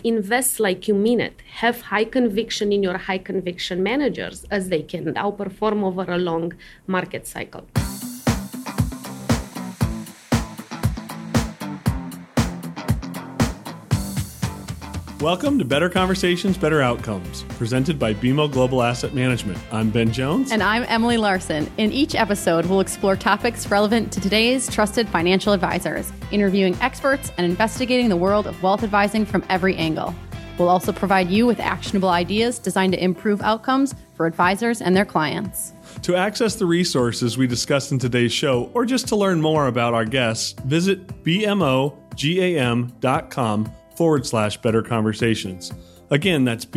invest like you mean it. Have high conviction in your high conviction managers as they can outperform over a long market cycle. Welcome to Better Conversations, Better Outcomes, presented by BMO Global Asset Management. I'm Ben Jones. And I'm Emily Larson. In each episode, we'll explore topics relevant to today's trusted financial advisors, interviewing experts and investigating the world of wealth advising from every angle. We'll also provide you with actionable ideas designed to improve outcomes for advisors and their clients. To access the resources we discussed in today's show, or just to learn more about our guests, visit bmogam.com/Better Conversations. Again, that's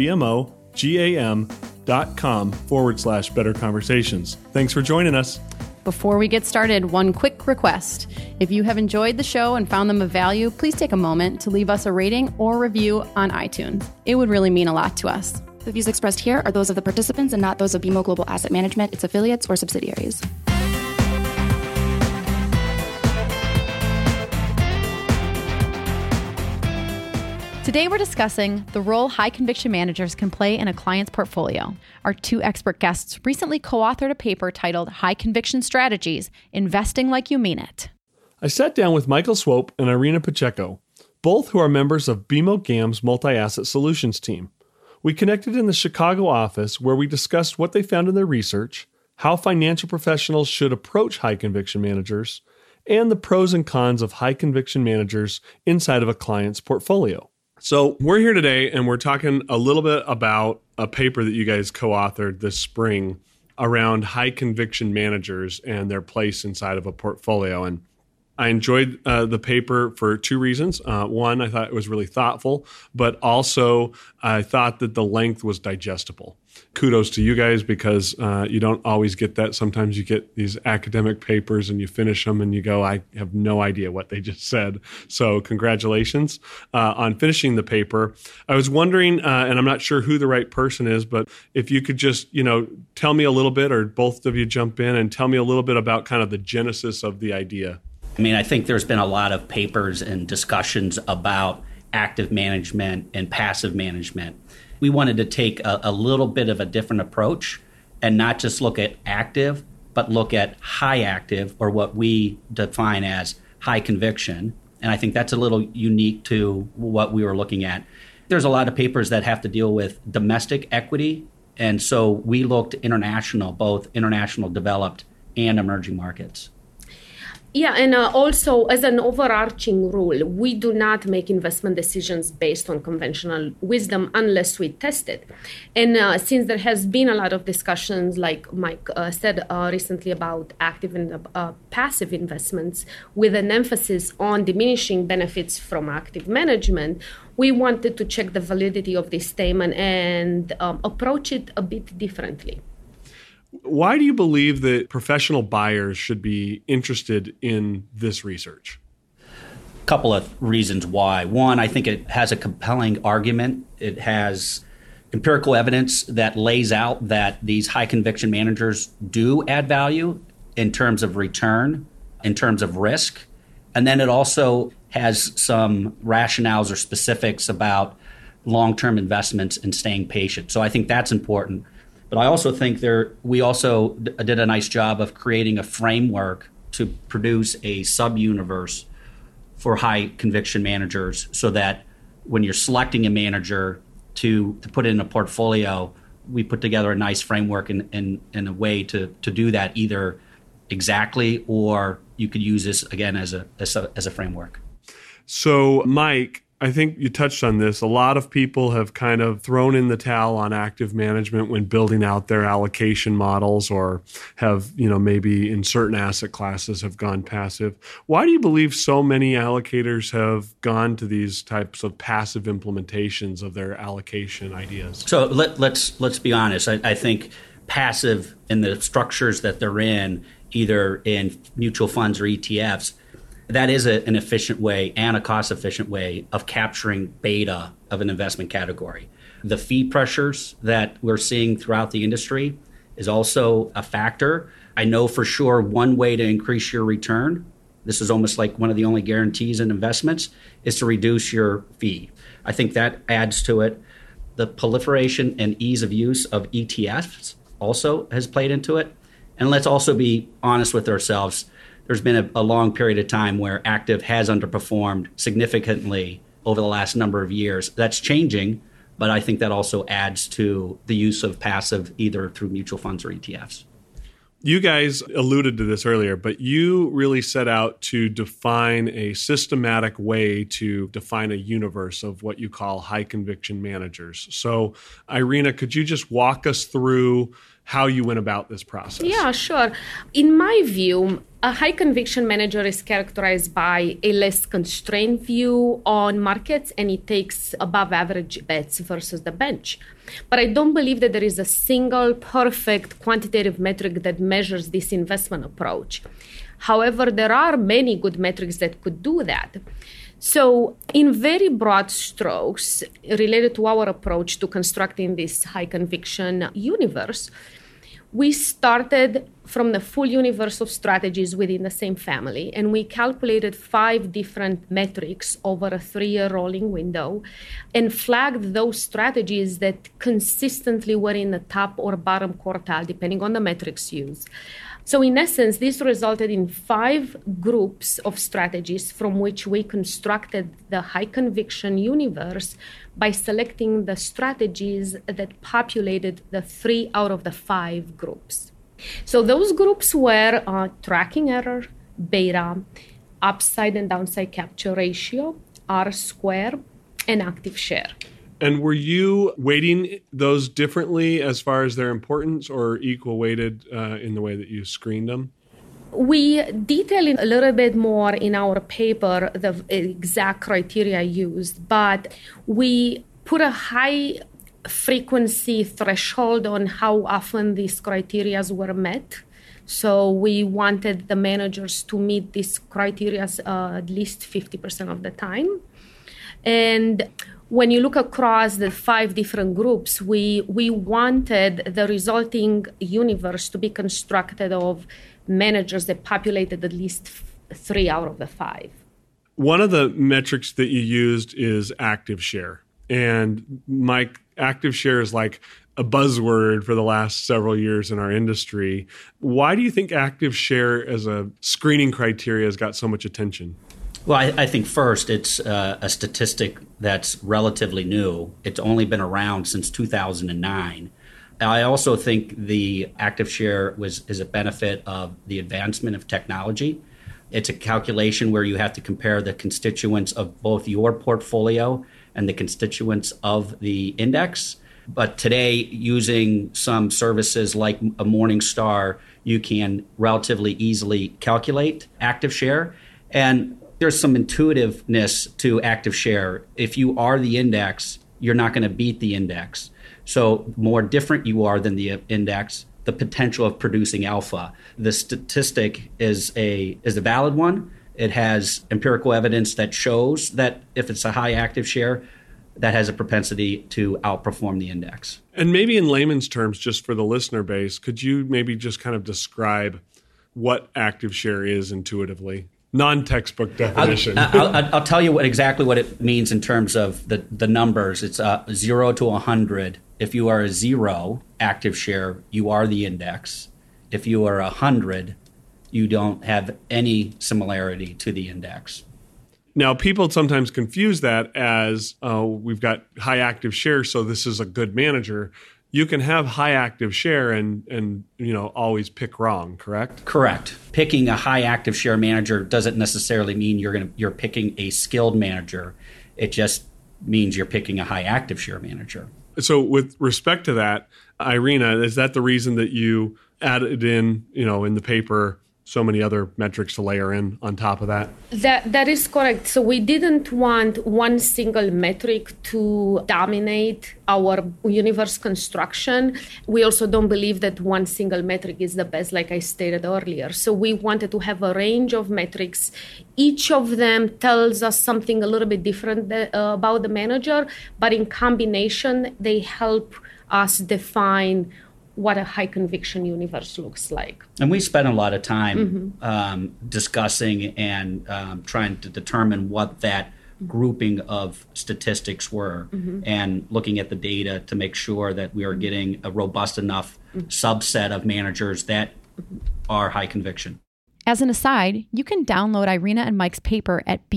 bmogam.com/Better Conversations. Thanks for joining us. Before we get started, one quick request. If you have enjoyed the show and found them of value, please take a moment to leave us a rating or review on iTunes. It would really mean a lot to us. The views expressed here are those of the participants and not those of BMO Global Asset Management, its affiliates, or subsidiaries. Today we're discussing the role high conviction managers can play in a client's portfolio. Our two expert guests recently co-authored a paper titled High Conviction Strategies, Investing Like You Mean It. I sat down with Michael Swope and Irina Pacheco, both who are members of BMO GAM's Multi-Asset Solutions team. We connected in the Chicago office where we discussed what they found in their research, how financial professionals should approach high conviction managers, and the pros and cons of high conviction managers inside of a client's portfolio. So we're here today and we're talking a little bit about a paper that you guys co-authored this spring around high conviction managers and their place inside of a portfolio. And I enjoyed the paper for two reasons. One, I thought it was really thoughtful, but also I thought that the length was digestible. Kudos to you guys because you don't always get that. Sometimes you get these academic papers and you finish them and you go, I have no idea what they just said. So congratulations on finishing the paper. I was wondering, and I'm not sure who the right person is, but if you could just, tell me a little bit, or both of you jump in and tell me a little bit about kind of the genesis of the idea. I think there's been a lot of papers and discussions about active management and passive management. We wanted to take a little bit of a different approach and not just look at active, but look at high active, or what we define as high conviction. And I think that's a little unique to what we were looking at. There's a lot of papers that have to deal with domestic equity. And so we looked international, both international developed and emerging markets. Yeah, and also as an overarching rule, we do not make investment decisions based on conventional wisdom unless we test it. And since there has been a lot of discussions, like Mike said recently, about active and passive investments with an emphasis on diminishing benefits from active management, we wanted to check the validity of this statement and approach it a bit differently. Why do you believe that professional buyers should be interested in this research? A couple of reasons why. One, I think it has a compelling argument. It has empirical evidence that lays out that these high conviction managers do add value in terms of return, in terms of risk. And then it also has some rationales or specifics about long-term investments and staying patient. So I think that's important. But I also think we also did a nice job of creating a framework to produce a sub-universe for high conviction managers, so that when you're selecting a manager to put in a portfolio, we put together a nice framework in a way to do that, either exactly, or you could use this again as a framework. So, Mike, I think you touched on this. A lot of people have kind of thrown in the towel on active management when building out their allocation models, or have, maybe in certain asset classes have gone passive. Why do you believe so many allocators have gone to these types of passive implementations of their allocation ideas? So let's be honest. I think passive in the structures that they're in, either in mutual funds or ETFs, that is an efficient way and a cost-efficient way of capturing beta of an investment category. The fee pressures that we're seeing throughout the industry is also a factor. I know for sure one way to increase your return this is almost like one of the only guarantees in investments, is to reduce your fee. I think that adds to it. The proliferation and ease of use of ETFs also has played into it. And let's also be honest with ourselves. There's been a long period of time where active has underperformed significantly over the last number of years. That's changing, but I think that also adds to the use of passive either through mutual funds or ETFs. You guys alluded to this earlier, but you really set out to define a systematic way to define a universe of what you call high conviction managers. So, Irina, could you just walk us through how you went about this process? Yeah, sure. In my view, a high conviction manager is characterized by a less constrained view on markets, and it takes above average bets versus the bench. But I don't believe that there is a single perfect quantitative metric that measures this investment approach. However, there are many good metrics that could do that. So in very broad strokes, related to our approach to constructing this high conviction universe, we started from the full universe of strategies within the same family, and we calculated 5 different metrics over a 3-year rolling window and flagged those strategies that consistently were in the top or bottom quartile, depending on the metrics used. So in essence, this resulted in 5 groups of strategies from which we constructed the high conviction universe by selecting the strategies that populated the 3 out of the 5 groups. So those groups were tracking error, beta, upside and downside capture ratio, R-square, and active share. And were you weighting those differently as far as their importance or equal weighted in the way that you screened them? We detail a little bit more in our paper the exact criteria used, but we put a high frequency threshold on how often these criteria were met. So we wanted the managers to meet these criteria at least 50% of the time. And when you look across the 5 different groups, we wanted the resulting universe to be constructed of managers that populated at least 3 out of the 5. One of the metrics that you used is active share. And Mike, active share is like a buzzword for the last several years in our industry. Why do you think active share as a screening criteria has got so much attention? Well, I think first it's a statistic that's relatively new. It's only been around since 2009. I also think the active share is a benefit of the advancement of technology. It's a calculation where you have to compare the constituents of both your portfolio and the constituents of the index. But today, using some services like a Morningstar, you can relatively easily calculate active share. And there's some intuitiveness to active share. If you are the index, you're not going to beat the index. So the more different you are than the index, the potential of producing alpha. The statistic is a valid one. It has empirical evidence that shows that if it's a high active share, that has a propensity to outperform the index. And maybe in layman's terms, just for the listener base, could you maybe just kind of describe what active share is intuitively? Non-textbook definition. I'll tell you exactly what it means in terms of the numbers. It's 0 to 100. If you are a 0 active share, you are the index. If you are 100, you don't have any similarity to the index. Now, people sometimes confuse that as we've got high active share, so this is a good manager. You can have high active share and always pick wrong, correct? Correct. Picking a high active share manager doesn't necessarily mean you're picking a skilled manager. It just means you're picking a high active share manager. So with respect to that, Irina, is that the reason that you added in the paper so many other metrics to layer in on top of that? That is correct. So we didn't want one single metric to dominate our universe construction. We also don't believe that one single metric is the best, like I stated earlier. So we wanted to have a range of metrics. Each of them tells us something a little bit different about the manager, but in combination, they help us define what a high conviction universe looks like. And we spent a lot of time discussing and trying to determine what that grouping of statistics were and looking at the data to make sure that we are getting a robust enough subset of managers that are high conviction. As an aside, you can download Irina and Mike's paper at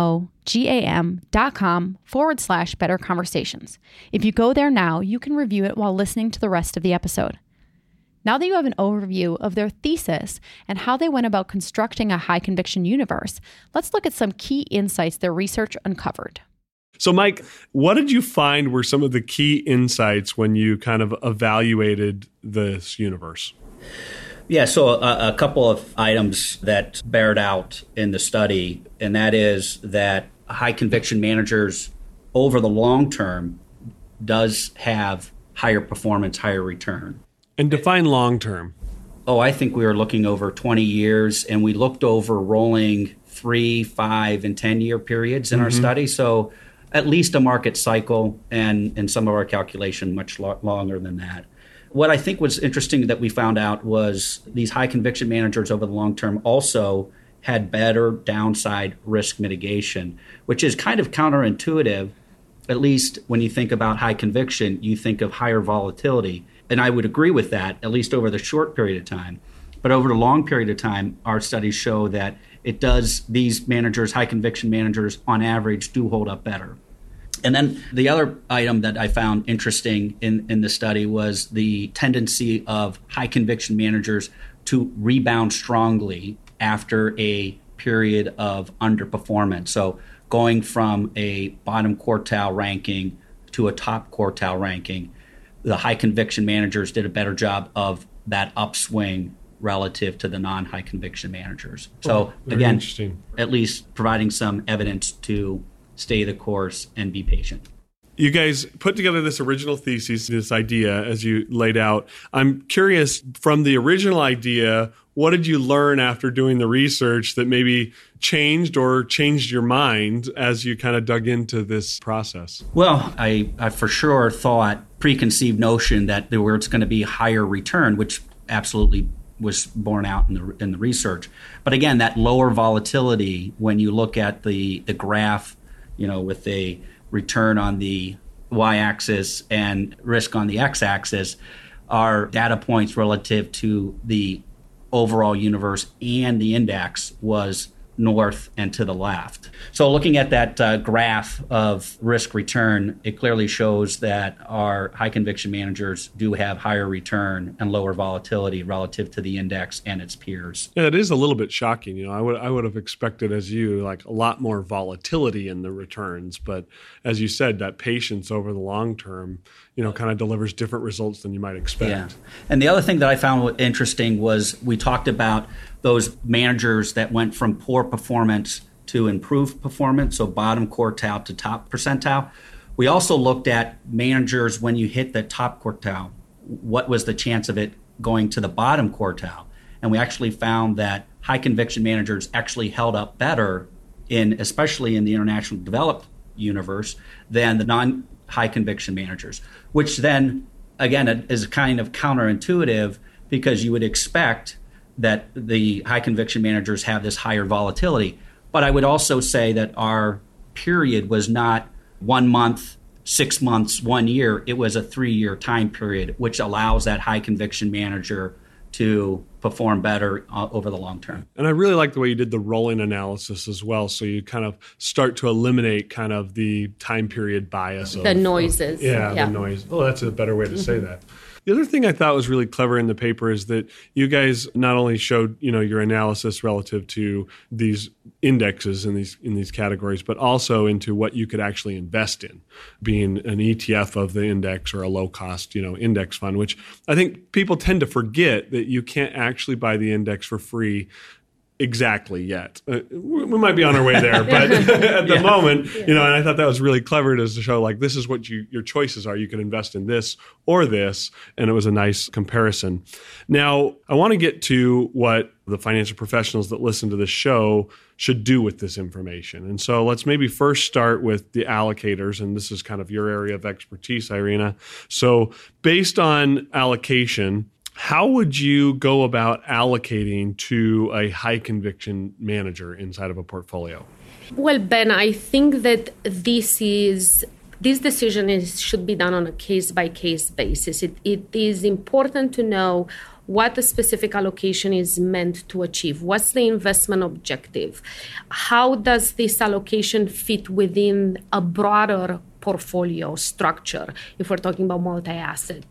bmogam.com/better conversations. If you go there now, you can review it while listening to the rest of the episode. Now that you have an overview of their thesis and how they went about constructing a high conviction universe, let's look at some key insights their research uncovered. So, Mike, what did you find were some of the key insights when you kind of evaluated this universe? Yeah, so a couple of items that bared out in the study, and that is that high conviction managers over the long term does have higher performance, higher return. And define long term. Oh, I think we were looking over 20 years, and we looked over rolling 3, 5, and 10-year periods in our study. So at least a market cycle, and in some of our calculation, much longer than that. What I think was interesting that we found out was these high conviction managers over the long term also had better downside risk mitigation, which is kind of counterintuitive. At least when you think about high conviction, you think of higher volatility. And I would agree with that, at least over the short period of time. But over the long period of time, our studies show that these managers, high conviction managers, on average, do hold up better. And then the other item that I found interesting in the study was the tendency of high conviction managers to rebound strongly after a period of underperformance. So going from a bottom quartile ranking to a top quartile ranking, the high conviction managers did a better job of that upswing relative to the non-high conviction managers. So again, at least providing some evidence to stay the course and be patient. You guys put together this original thesis, this idea as you laid out. I'm curious, from the original idea, what did you learn after doing the research that maybe changed your mind as you kind of dug into this process? Well, I for sure thought preconceived notion that there was going to be higher return, which absolutely was borne out in the research. But again, that lower volatility, when you look at the graph, with a return on the y-axis and risk on the x-axis, are data points relative to the overall universe, and the index was north and to the left. So looking at that graph of risk return, it clearly shows that our high conviction managers do have higher return and lower volatility relative to the index and its peers. Yeah, it is a little bit shocking. I would have expected, as you, like a lot more volatility in the returns, but as you said, that patience over the long term, kind of delivers different results than you might expect. Yeah. And the other thing that I found interesting was we talked about those managers that went from poor performance to improved performance, so bottom quartile to top percentile. We also looked at managers when you hit the top quartile, what was the chance of it going to the bottom quartile? And we actually found that high conviction managers actually held up better especially in the international developed universe, than the non-high conviction managers, which then, again, is kind of counterintuitive because you would expect that the high conviction managers have this higher volatility. But I would also say that our period was not 1 month, 6 months, 1 year. It was a 3-year time period, which allows that high conviction manager to perform better over the long term. And I really like the way you did the rolling analysis as well. So you kind of start to eliminate kind of the time period bias. The noises. The noise. Oh, that's a better way to say that. The other thing I thought was really clever in the paper is that you guys not only showed, your analysis relative to these indexes in these categories, but also into what you could actually invest in, being an ETF of the index or a low cost, index fund, which I think people tend to forget that you can't actually buy the index for free exactly yet. We might be on our way there, but at the moment, and I thought that was really clever to show like this is what your choices are. You can invest in this or this, and it was a nice comparison. Now, I want to get to what the financial professionals that listen to this show should do with this information. And so let's maybe first start with the allocators, and this is kind of your area of expertise, Irina. So based on allocation, how would you go about allocating to a high conviction manager inside of a portfolio? Well, Ben, I think that this decision should be done on a case-by-case basis. It is important to know what the specific allocation is meant to achieve. What's the investment objective? How does this allocation fit within a broader portfolio structure, if we're talking about multi-assets?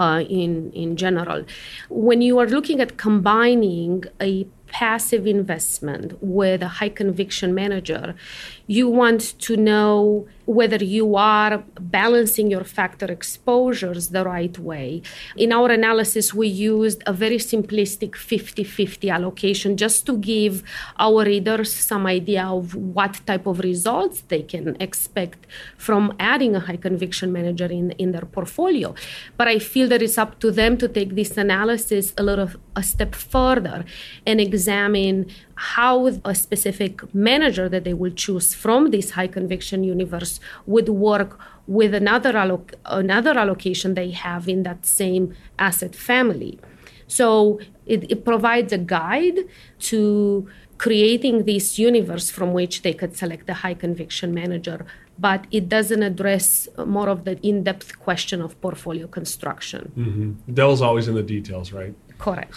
In general, when you are looking at combining a passive investment with a high conviction manager, you want to know whether you are balancing your factor exposures the right way. In our analysis, we used a very simplistic 50-50 allocation just to give our readers some idea of what type of results they can expect from adding a high conviction manager in their portfolio. But I feel that it's up to them to take this analysis a step further and examine how a specific manager that they will choose from this high conviction universe would work with another allocation they have in that same asset family. So it provides a guide to creating this universe from which they could select the high conviction manager, but it doesn't address more of the in-depth question of portfolio construction. Mm-hmm. Devil's always in the details, right? Correct.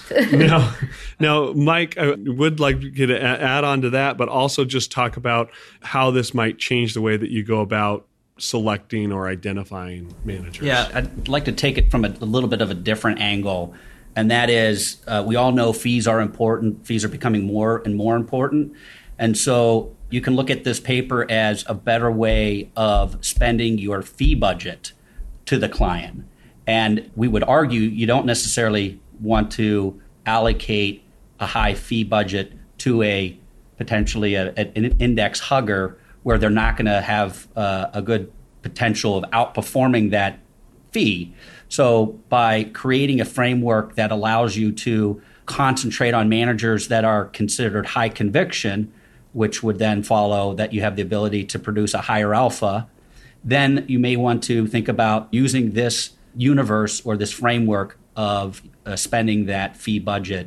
Now, Mike, I would like you to add on to that, but also just talk about how this might change the way that you go about selecting or identifying managers. Yeah, I'd like to take it from a little bit of a different angle, and that is we all know fees are important. Fees are becoming more and more important. And so you can look at this paper as a better way of spending your fee budget to the client. And we would argue you don't necessarily want to allocate a high fee budget to a potentially an index hugger where they're not going to have a good potential of outperforming that fee. So by creating a framework that allows you to concentrate on managers that are considered high conviction, which would then follow that you have the ability to produce a higher alpha, then you may want to think about using this universe or this framework of spending that fee budget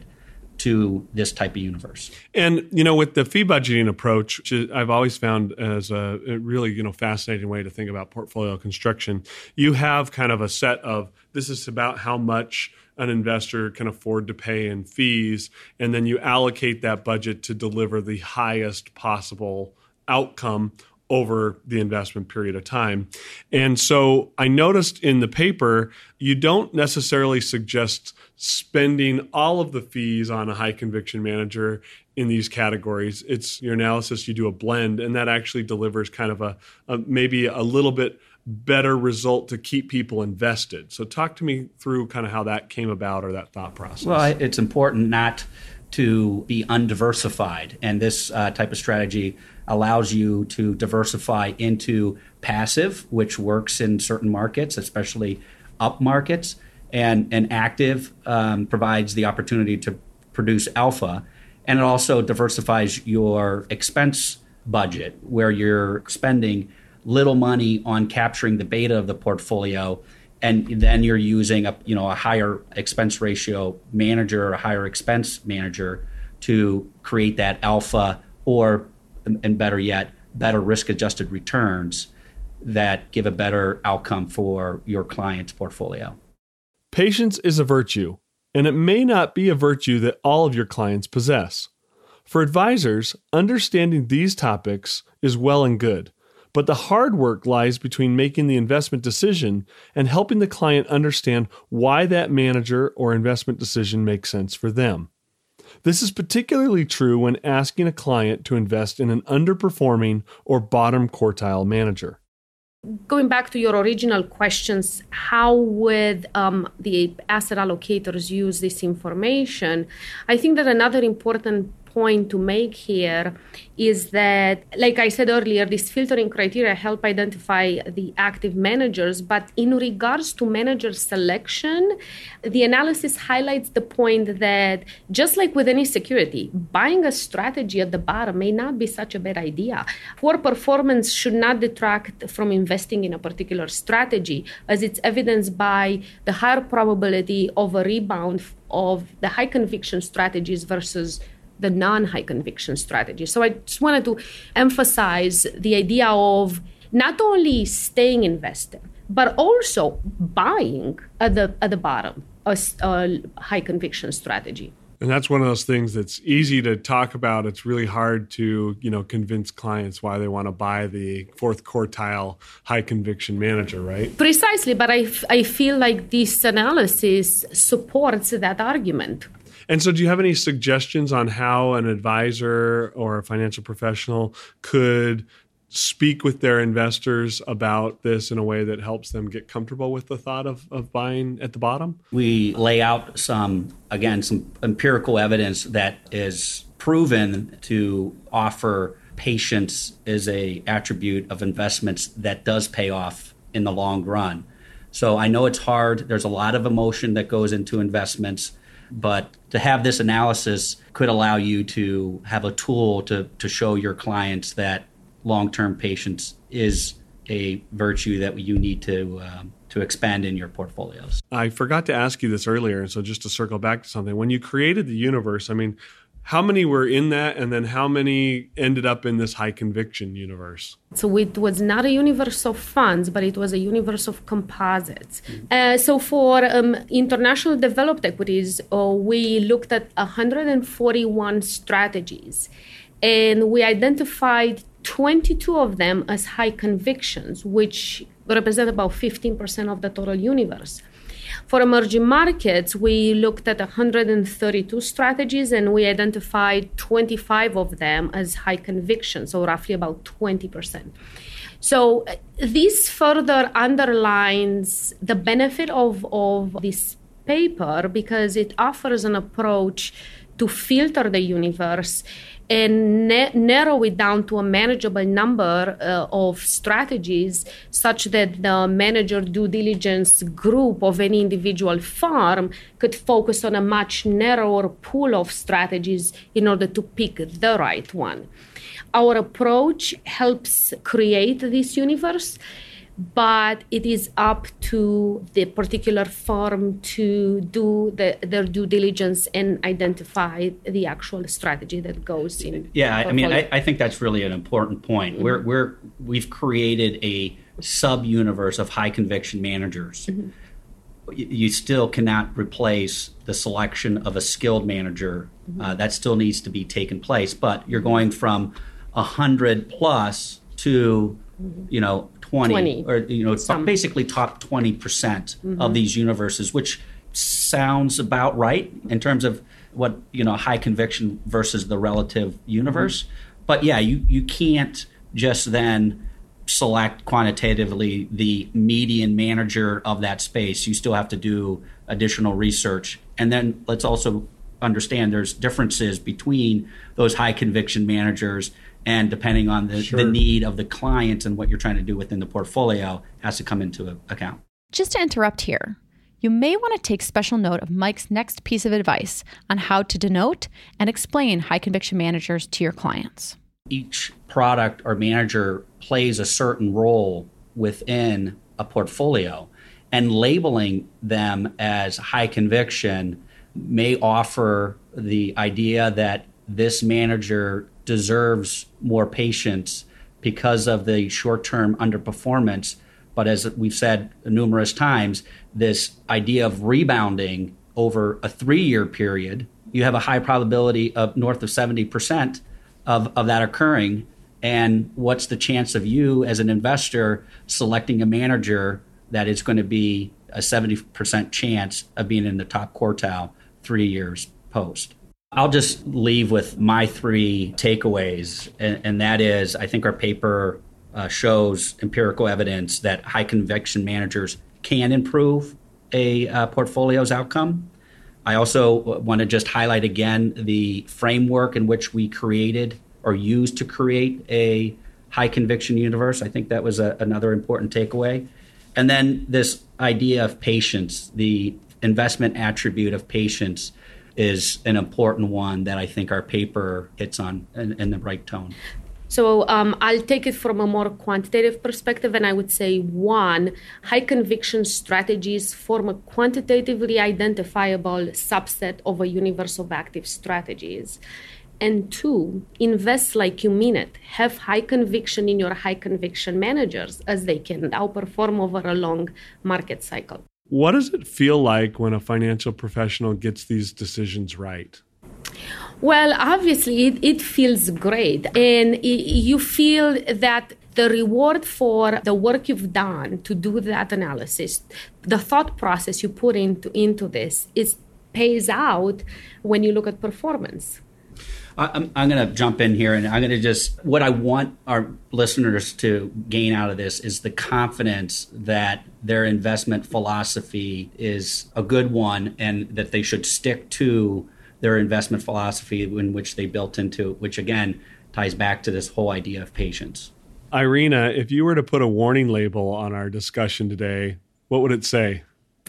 to this type of universe. And, with the fee budgeting approach, which I've always found as a really, fascinating way to think about portfolio construction, you have kind of a set of, this is about how much an investor can afford to pay in fees, and then you allocate that budget to deliver the highest possible outcome over the investment period of time. And so I noticed in the paper, you don't necessarily suggest spending all of the fees on a high conviction manager in these categories. It's your analysis, you do a blend, and that actually delivers kind of a maybe a little bit better result to keep people invested. So talk to me through kind of how that came about or that thought process. Well, it's important not to be undiversified. And this type of strategy allows you to diversify into passive, which works in certain markets, especially up markets, and active provides the opportunity to produce alpha. And it also diversifies your expense budget, where you're spending little money on capturing the beta of the portfolio, and then you're using a higher expense ratio manager or a higher expense manager to create that alpha, or, and better yet, better risk-adjusted returns that give a better outcome for your client's portfolio. Patience is a virtue, and it may not be a virtue that all of your clients possess. For advisors, understanding these topics is well and good, but the hard work lies between making the investment decision and helping the client understand why that manager or investment decision makes sense for them. This is particularly true when asking a client to invest in an underperforming or bottom quartile manager. Going back to your original questions, how would the asset allocators use this information? I think that another important point to make here is that, like I said earlier, these filtering criteria help identify the active managers. But in regards to manager selection, the analysis highlights the point that just like with any security, buying a strategy at the bottom may not be such a bad idea. Poor performance should not detract from investing in a particular strategy, as it's evidenced by the higher probability of a rebound of the high conviction strategies versus the non-high conviction strategies. So I just wanted to emphasize the idea of not only staying invested, but also buying at the bottom a high conviction strategy. And that's one of those things that's easy to talk about. It's really hard to, convince clients why they want to buy the fourth quartile high conviction manager, right? Precisely, but I feel like this analysis supports that argument. And so do you have any suggestions on how an advisor or a financial professional could speak with their investors about this in a way that helps them get comfortable with the thought of buying at the bottom? We lay out some empirical evidence that is proven to offer patience as a attribute of investments that does pay off in the long run. So I know it's hard. There's a lot of emotion that goes into investments, but to have this analysis could allow you to have a tool to show your clients that long-term patience is a virtue that you need to expand in your portfolios. I forgot to ask you this earlier, so just to circle back to something. When you created the universe, how many were in that, and then how many ended up in this high conviction universe? So it was not a universe of funds, but it was a universe of composites. So for international developed equities, we looked at 141 strategies, and we identified 22 of them as high convictions, which represent about 15% of the total universe. For emerging markets, we looked at 132 strategies, and we identified 25 of them as high conviction, so roughly about 20%. So this further underlines the benefit of this paper because it offers an approach to filter the universe and narrow it down to a manageable number of strategies such that the manager due diligence group of any individual firm could focus on a much narrower pool of strategies in order to pick the right one. Our approach helps create this universe, but it is up to the particular firm to do their due diligence and identify the actual strategy that goes in. Yeah, I think that's really an important point. Mm-hmm. We've created a sub-universe of high conviction managers. Mm-hmm. You still cannot replace the selection of a skilled manager. Mm-hmm. That still needs to be taken place, but you're going from 100 plus to, 20 or basically top 20% mm-hmm. of these universes, which sounds about right in terms of what high conviction versus the relative universe. Mm-hmm. But yeah, you can't just then select quantitatively the median manager of that space. You still have to do additional research, and then let's also understand there's differences between those high conviction managers. And depending on the need of the client and what you're trying to do within the portfolio has to come into account. Just to interrupt here, you may want to take special note of Mike's next piece of advice on how to denote and explain high conviction managers to your clients. Each product or manager plays a certain role within a portfolio, and labeling them as high conviction may offer the idea that this manager deserves more patience because of the short-term underperformance. But as we've said numerous times, this idea of rebounding over a 3-year period, you have a high probability of north of 70% of that occurring. And what's the chance of you as an investor selecting a manager that is going to be a 70% chance of being in the top quartile 3 years post? I'll just leave with my 3 takeaways, and that is, I think our paper shows empirical evidence that high conviction managers can improve a portfolio's outcome. I also want to just highlight again the framework in which we created or used to create a high conviction universe. I think that was another important takeaway. And then this idea of patience, the investment attribute of patience, is an important one that I think our paper hits on in the right tone. So I'll take it from a more quantitative perspective, and I would say, one, high conviction strategies form a quantitatively identifiable subset of a universe of active strategies. And two, invest like you mean it. Have high conviction in your high conviction managers, as they can outperform over a long market cycle. What does it feel like when a financial professional gets these decisions right? Well, obviously, it feels great. And you feel that the reward for the work you've done to do that analysis, the thought process you put into this, pays out when you look at performance. I'm going to jump in here, and I'm going to what I want our listeners to gain out of this is the confidence that their investment philosophy is a good one and that they should stick to their investment philosophy in which they built into, which again ties back to this whole idea of patience. Irina, if you were to put a warning label on our discussion today, what would it say?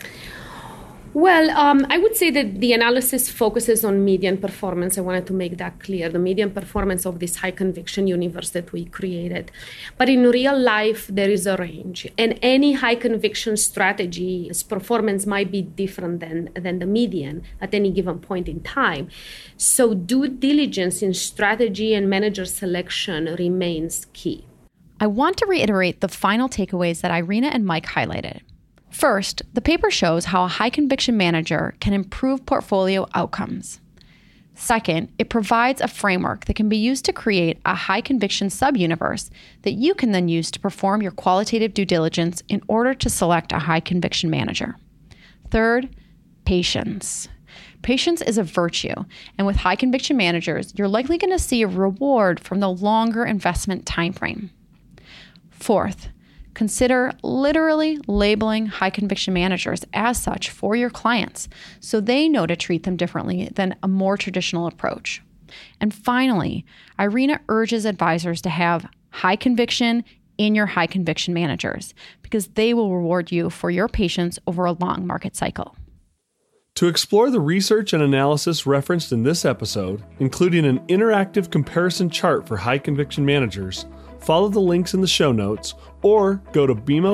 Well, I would say that the analysis focuses on median performance. I wanted to make that clear, the median performance of this high conviction universe that we created. But in real life, there is a range. And any high conviction strategy's performance might be different than the median at any given point in time. So due diligence in strategy and manager selection remains key. I want to reiterate the final takeaways that Irina and Mike highlighted. First, the paper shows how a high conviction manager can improve portfolio outcomes. Second, it provides a framework that can be used to create a high conviction subuniverse that you can then use to perform your qualitative due diligence in order to select a high conviction manager. Third, patience. Patience is a virtue, and with high conviction managers, you're likely going to see a reward from the longer investment timeframe. Fourth, consider literally labeling high conviction managers as such for your clients so they know to treat them differently than a more traditional approach. And finally, Irina urges advisors to have high conviction in your high conviction managers because they will reward you for your patience over a long market cycle. To explore the research and analysis referenced in this episode, including an interactive comparison chart for high conviction managers, follow the links in the show notes or go to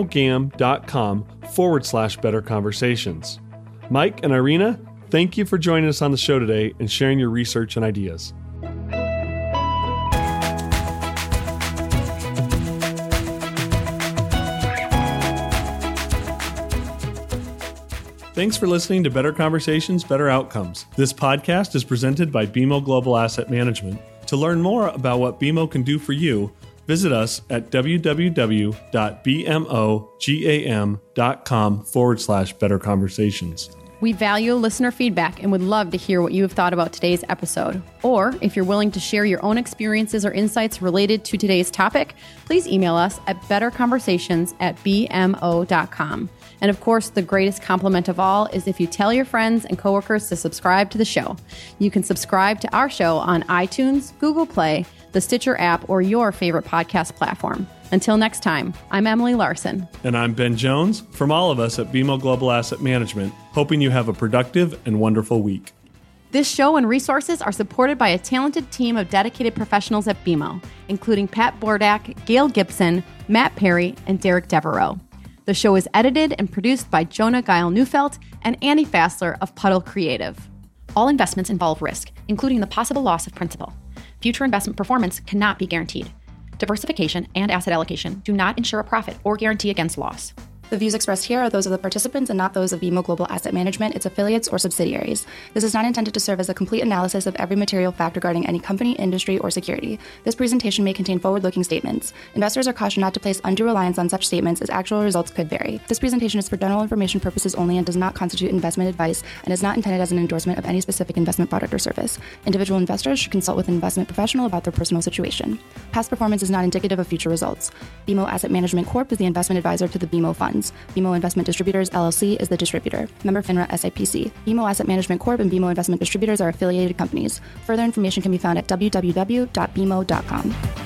bmogam.com/better conversations. Mike and Irina, thank you for joining us on the show today and sharing your research and ideas. Thanks for listening to Better Conversations, Better Outcomes. This podcast is presented by BMO Global Asset Management. To learn more about what BMO can do for you, visit us at www.bmogam.com/better conversations. We value listener feedback and would love to hear what you have thought about today's episode. Or if you're willing to share your own experiences or insights related to today's topic, please email us at betterconversations@bmo.com. And of course, the greatest compliment of all is if you tell your friends and coworkers to subscribe to the show. You can subscribe to our show on iTunes, Google Play, the Stitcher app, or your favorite podcast platform. Until next time, I'm Emily Larson. And I'm Ben Jones, from all of us at BMO Global Asset Management, hoping you have a productive and wonderful week. This show and resources are supported by a talented team of dedicated professionals at BMO, including Pat Bordak, Gail Gibson, Matt Perry, and Derek Devereaux. The show is edited and produced by Jonah Geil-Neufeld and Andy Fassler of Puddle Creative. All investments involve risk, including the possible loss of principal. Future investment performance cannot be guaranteed. Diversification and asset allocation do not ensure a profit or guarantee against loss. The views expressed here are those of the participants and not those of BMO Global Asset Management, its affiliates, or subsidiaries. This is not intended to serve as a complete analysis of every material fact regarding any company, industry, or security. This presentation may contain forward-looking statements. Investors are cautioned not to place undue reliance on such statements as actual results could vary. This presentation is for general information purposes only and does not constitute investment advice and is not intended as an endorsement of any specific investment product or service. Individual investors should consult with an investment professional about their personal situation. Past performance is not indicative of future results. BMO Asset Management Corp. is the investment advisor to the BMO funds. Solutions. BMO Investment Distributors, LLC is the distributor. Member FINRA SIPC. BMO Asset Management Corp. and BMO Investment Distributors are affiliated companies. Further information can be found at www.bmo.com.